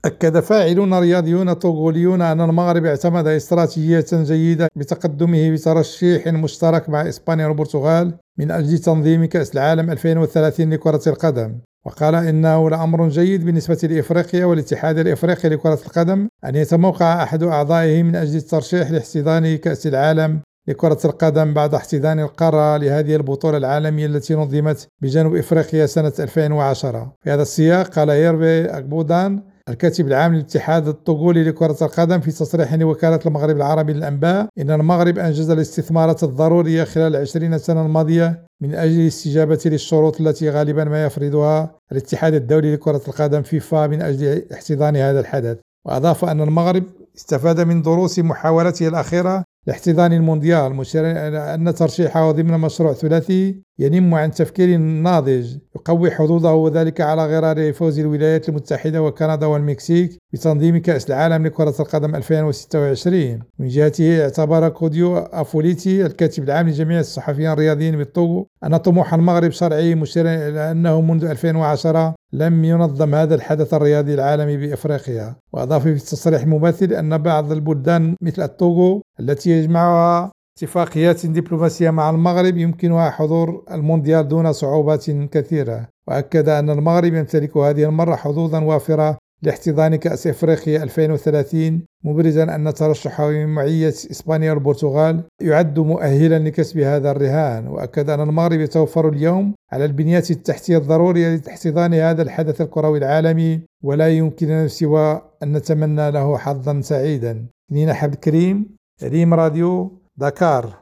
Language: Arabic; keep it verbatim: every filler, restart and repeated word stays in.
أكد فاعلون رياضيون طوغوليون أن المغرب اعتمد استراتيجية جيدة بتقدمه بترشيح مشترك مع إسبانيا والبرتغال من أجل تنظيم كأس العالم ألفين وثلاثين لكرة القدم، وقال إنه لأمر جيد بالنسبة لإفريقيا والاتحاد الإفريقي لكرة القدم أن يتموقع أحد أعضائه من أجل الترشيح لاحتضان كأس العالم لكرة القدم بعد احتضان القارة لهذه البطولة العالمية التي نظمت بجنوب إفريقيا سنة ألفين وعشرة. في هذا السياق قال هيرفي أكبودان الكاتب العام للاتحاد الطوغولي لكرة القدم في تصريح لوكالة المغرب العربي للأنباء إن المغرب أنجز الاستثمارات الضرورية خلال العشرين سنة الماضية من أجل الاستجابة للشروط التي غالبا ما يفرضها الاتحاد الدولي لكرة القدم فيفا من أجل احتضان هذا الحدث. وأضاف أن المغرب استفاد من دروس محاولته الأخيرة لاحتضان المونديال، مشيرا إلى أن ترشيحه ضمن مشروع ثلاثي ينم عن تفكير ناضج يقوي حظوظه، وذلك على غرار فوز الولايات المتحدة وكندا والمكسيك بتنظيم كأس العالم لكرة القدم ألفين وستة وعشرين. من جهته اعتبر كوديو أفوليتي الكاتب العام لجميع الصحفيين الرياضيين بالطوغو أن طموح المغرب شرعي، مشيرا إلى أنه منذ ألفين وعشرة لم ينظم هذا الحدث الرياضي العالمي بإفريقيا. وأضاف في التصريح المماثل أن بعض البلدان مثل الطوغو التي يجمعها اتفاقيات دبلوماسية مع المغرب يمكنها حضور المونديال دون صعوبات كثيرة. وأكد أن المغرب يمتلك هذه المرة حظوظا وافرة لاحتضان كأس إفريقيا ألفين وثلاثين، مبرزا أن ترشحه من معية إسبانيا والبرتغال يعد مؤهلا لكسب هذا الرهان. وأكد أن المغرب يتوفر اليوم على البنيات التحتية الضرورية لاحتضان هذا الحدث الكروي العالمي، ولا يمكننا سوى أن نتمنى له حظا سعيدا. نينا حبد كريم، ريم راديو، دكار.